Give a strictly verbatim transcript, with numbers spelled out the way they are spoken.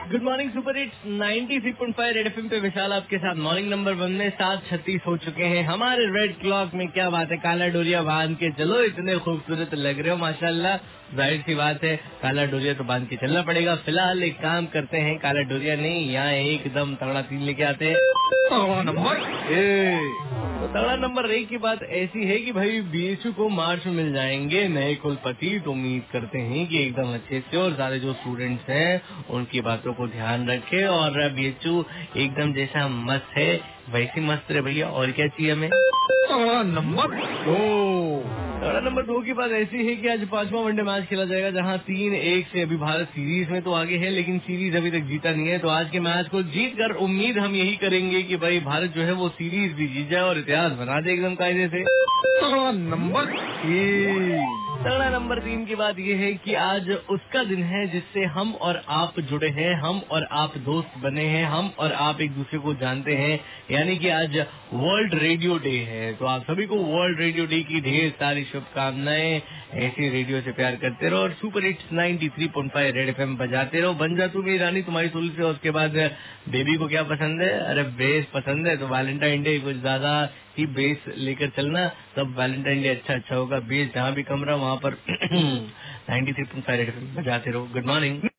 Good morning super hits ninety three point five red FM पे विशाल आपके साथ। Morning number one में सात छत्तीस हो चुके हैं हमारे रेड क्लॉक में। क्या बात है, काला डोरिया बांध के चलो, इतने खूबसूरत लग रहे हो माशाल्लाह। जाहिर सी बात है, काला डोरिया तो बांध के चलना पड़ेगा। फिलहाल एक काम करते हैं, काला डोरिया नहीं, यहाँ एकदम तगड़ा तीन लेके आते हैं। नंबर तो तगड़ा नंबर एक की बात ऐसी है कि भाई बीएचयू को मार्च में मिल जाएंगे नए कुलपति। तो उम्मीद करते हैं कि एकदम अच्छे से और सारे जो स्टूडेंट्स हैं उनकी बातों को ध्यान रखे और बीएचयू एकदम जैसा मस्त है वैसे मस्त रहे भैया। और क्या चाहिए हमें। नंबर दो तगड़ा नंबर दो की बात ऐसी है कि आज पांचवा वनडे मैच खेला जाएगा, जहां तीन एक से अभी भारत सीरीज में तो आगे है, लेकिन सीरीज अभी तक जीता नहीं है। तो आज के मैच को जीत कर उम्मीद हम यही करेंगे कि भाई भारत जो है वो सीरीज भी जीत जाए और इतिहास बना दे एकदम कायदे से। नंबर तीन तगड़ा नंबर तीन की बात ये है कि आज उसका दिन है जिससे हम और आप जुड़े हैं, हम और आप दोस्त बने हैं, हम और आप एक दूसरे को जानते हैं, यानी कि आज वर्ल्ड रेडियो डे है। तो आप सभी को वर्ल्ड रेडियो डे की ढेर सारी शुभकामनाएं। ऐसे रेडियो से प्यार करते रहो और super hits ninety three point five red FM बजाते रहो। बन जा तू मेरी रानी तुम्हारी तुल से। उसके बाद बेबी को क्या पसंद है? अरे बेस पसंद है, तो वैलेंटाइन डे कुछ ज्यादा ही बेस लेकर चलना, तब वैलेंटाइन डे अच्छा अच्छा होगा। बेस जहाँ भी कम रहा वहाँ पर ninety three point five red FM बजाते रहो। Good morning.